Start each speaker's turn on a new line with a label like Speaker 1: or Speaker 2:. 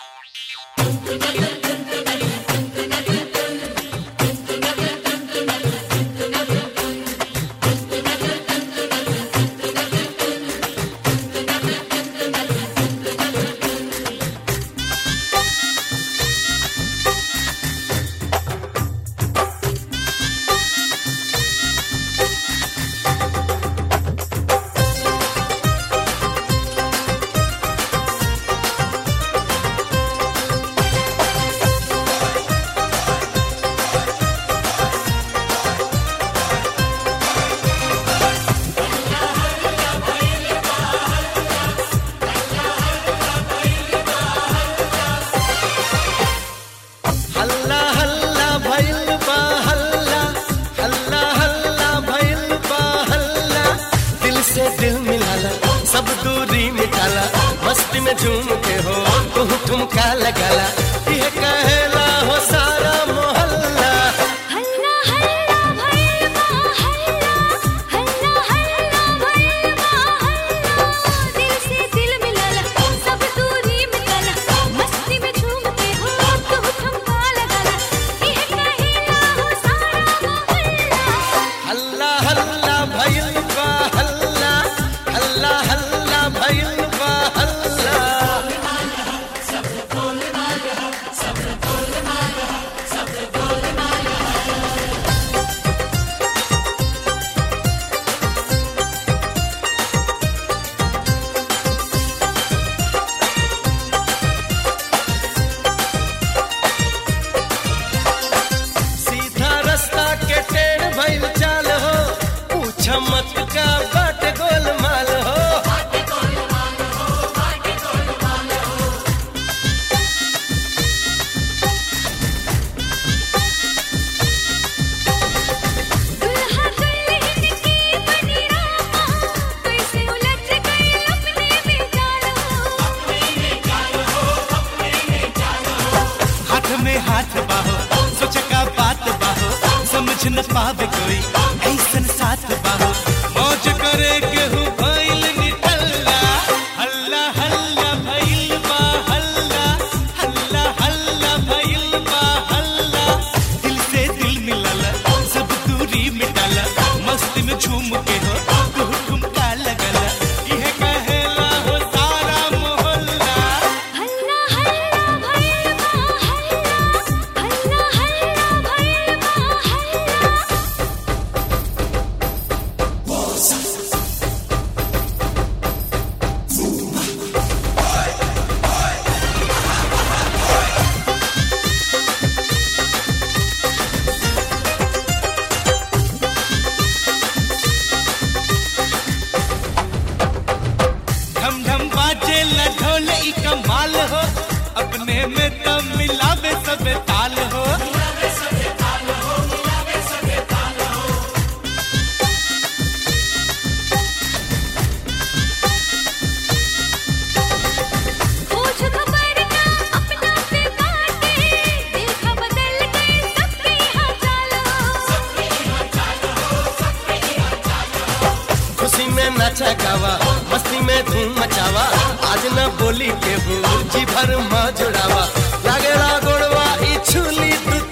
Speaker 1: सब दूरी मिटाला, मस्ती में झूम के हो तुम ठुमका लगाला, ये कहला हो सारा मोहल्ला।
Speaker 2: हल्ला हल्ला भइल बा हल्ला, हल्ला हल्ला भइल बा हल्ला, दिल से दिल मिलाला, सब दूरी मिटाला, मस्ती में झूम के हो तुम ठुमका लगाला, ये कहला हो सारा मोहल्ला।
Speaker 1: हल्ला हल्ला भइल बा हल्ला, हल्ला हल्ला भइल बा हल्ला। सीधा रास्ता के टेढ़ भइल चाल हो, पूछ मत का बाट गोलमाल हो।
Speaker 2: दुल्हा दुल्हन की बनी रामा, कैसे उलझ गई अपने में जानो।
Speaker 1: हाथ में हाथ बाहो, सोच का बात बाहो, समझ न पावे कोई ऐसन साथ बाहो, मौज करे केहू भइल निठल्ला। हल्ला हल्ला भइल बा हल्ला, हल्ला हल्ला भइल बा हल्ला, दिल से दिल मिलाला, सब दूरी मिटाला, मस्ती में झूम के हो तू ठुमका लगाला, ये कहला हो सारा मोहल्ला।
Speaker 2: हल्ला हल्ला भइल बा हल्ला, हल्ला हल्ला भइल बा हल्ला।
Speaker 1: धम धम बाजे ढोल ई कमाल हो, अपने में तो मिलावे सब ताल हो।
Speaker 2: खोज खबर ना अपना पे बाटे, देखा बदल गई सबके यहाँ चालो।
Speaker 1: खुशी में नाचा गावा, मस्ती में धूम मचावा, आज न बोली के जी भर माँ जुड़ावा, लागेला गोड़वा ई छुली तू